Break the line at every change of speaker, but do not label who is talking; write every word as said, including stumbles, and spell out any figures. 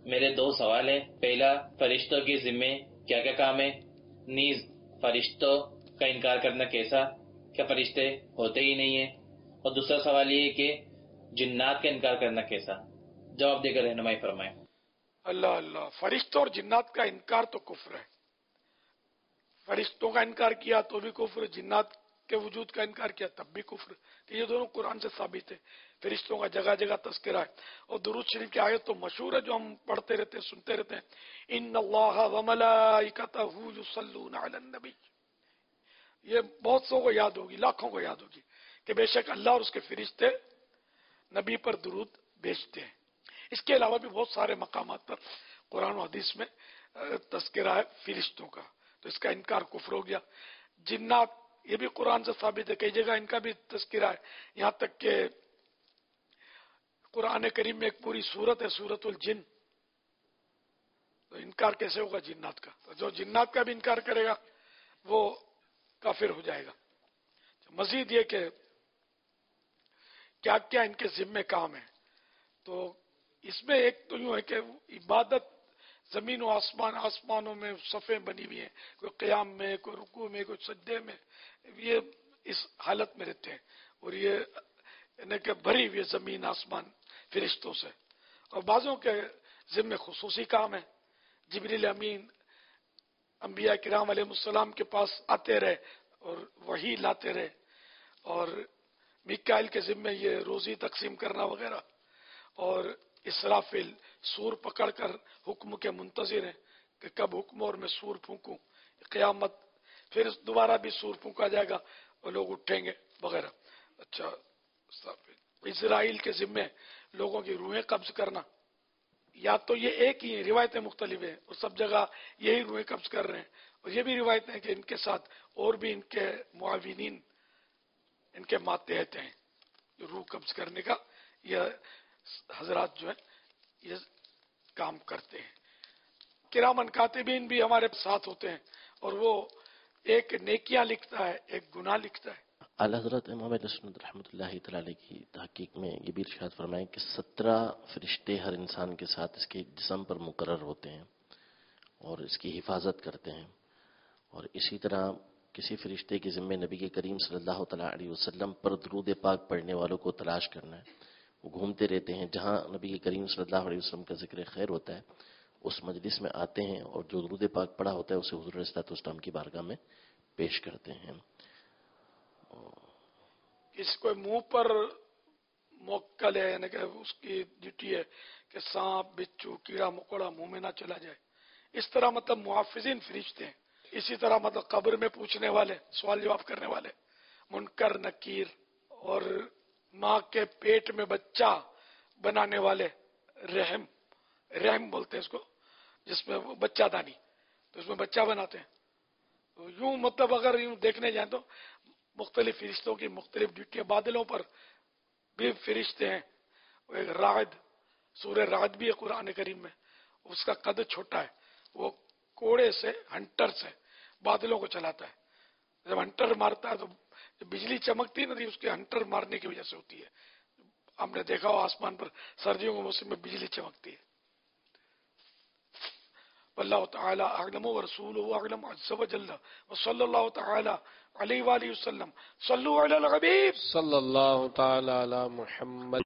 میرے دو سوال ہیں. پہلا، فرشتوں کے ذمے کیا کیا کام ہے؟ نیز فرشتوں کا انکار کرنا کیسا؟ کیا فرشتے ہوتے ہی نہیں ہیں؟ اور دوسرا سوال یہ ہے کہ جنات کا انکار کرنا کیسا؟ جواب دے کر رہنمائی فرمائیں.
اللہ اللہ، فرشتوں اور جنات کا انکار تو کفر ہے. فرشتوں کا انکار کیا تو بھی کفر، جنات کے وجود کا انکار کیا تب بھی کفر، کہ یہ دونوں قرآن سے ثابت ہے. فرشتوں کا جگہ جگہ تذکرہ ہے. اور درود شریف کی آیت تو مشہور ہے جو ہم پڑھتے رہتے ہیں، سنتے رہتے ہیں، ان اللہ وملائکتہ یصلون علی النبی. یہ بہت سو کو یاد ہوگی، لاکھوں کو یاد ہوگی کہ بے شک اللہ اور اس کے فرشتے نبی پر درود بھیجتے ہیں. اس کے علاوہ بھی بہت سارے مقامات پر قرآن و حدیث میں تذکرہ ہے فرشتوں کا، تو اس کا انکار کفر ہو گیا. جنات، یہ بھی قرآن سے ثابت ہے، کئی جگہ ان کا بھی تذکرہ ہے. یہاں تک کہ قرآن کریم میں ایک پوری سورت ہے، سورت الجن. تو انکار کیسے ہوگا جنات کا؟ تو جو جنات کا بھی انکار کرے گا وہ کافر ہو جائے گا. مزید یہ کہ کیا کیا ان کے ذمے کام ہے، تو اس میں ایک تو یوں ہے کہ عبادت زمین و آسمان، آسمانوں میں صفیں بنی ہوئی ہیں، کوئی قیام میں، کوئی رکوع میں، کوئی سجدے میں، یہ اس حالت میں رہتے ہیں. اور یہ یعنی کہ بھری ہوئی زمین آسمان فرشتوں سے. اور بعضوں کے ذمے خصوصی کام ہے. جبریل امین انبیاء کرام علیہ السلام کے پاس آتے رہے اور وحی لاتے رہے. اور میکائیل کے ذمے یہ روزی تقسیم کرنا وغیرہ. اور اسرافیل سور پکڑ کر حکم کے منتظر ہیں کہ کب حکم اور میں سور پھونکوں، قیامت پھر دوبارہ بھی سور پھونکا جائے گا اور لوگ اٹھیں گے وغیرہ. اچھا، اسرائیل کے ذمے لوگوں کی روحیں قبض کرنا. یا تو یہ ایک ہی ہیں، روایتیں مختلف ہیں اور سب جگہ یہی روحیں قبض کر رہے ہیں. اور یہ بھی روایتیں ہیں کہ ان کے ساتھ اور بھی ان کے معاونین، ان کے ماتحت ہیں جو روح قبض کرنے کا یہ حضرات جو ہیں یہ کام کرتے ہیں. کرامن کاتبین بھی ہمارے ساتھ ہوتے ہیں اور وہ ایک نیکیاں لکھتا ہے، ایک گناہ لکھتا ہے.
اعلیٰ حضرت امام اہل سنت رحمۃ اللہ تعالی کی تحقیق میں یہ بھی ارشاد فرمائیں کہ سترہ فرشتے ہر انسان کے ساتھ اس کے جسم پر مقرر ہوتے ہیں اور اس کی حفاظت کرتے ہیں. اور اسی طرح کسی فرشتے کے ذمے نبی کے کریم صلی اللہ تعالیٰ علیہ وسلم پر درود پاک پڑھنے والوں کو تلاش کرنا ہے. وہ گھومتے رہتے ہیں، جہاں نبی کے کریم صلی اللہ علیہ وسلم کا ذکر خیر ہوتا ہے اس مجلس میں آتے ہیں اور جو درود پاک پڑھا ہوتا ہے اسے حضور صلی اللہ علیہ وسلم کی بارگاہ میں پیش کرتے ہیں.
اس کو منہ پر موکل ہے، یعنی کہ اس کی ڈیوٹی ہے کہ سانپ، بچھو، کیڑا مکوڑا منہ میں نہ چلا جائے. اس طرح مطلب محافظین فرشتے ہیں. اسی طرح مطلب قبر میں پوچھنے والے، سوال جواب کرنے والے، منکر نکیر. اور ماں کے پیٹ میں بچہ بنانے والے، رحم رحم بولتے ہیں اس کو، جس میں وہ بچہ دانی، تو اس میں بچہ بناتے ہیں. تو یوں مطلب اگر یوں دیکھنے جائیں تو مختلف فرشتوں کی مختلف ڈیوٹیاں. بادلوں پر بھی فرشتے ہیں. ایک راعد، سورہ راعد بھی ہے قرآن کریم میں، اس کا قد چھوٹا ہے، وہ کوڑے سے، ہنٹر سے بادلوں کو چلاتا ہے. جب ہنٹر مارتا ہے تو بجلی چمکتی ہے نا، اس کے ہنٹر مارنے کی وجہ سے ہوتی ہے. ہم نے دیکھا ہو آسمان پر سردیوں کے موسم میں بجلی چمکتی ہے. واللہ تعالی اعلم ورسولہ اعلم عز وجل وصلی اللہ تعالی علیہ وآلہ وسلم. صلو علی الحبیب
صلی اللہ تعالی علی محمد.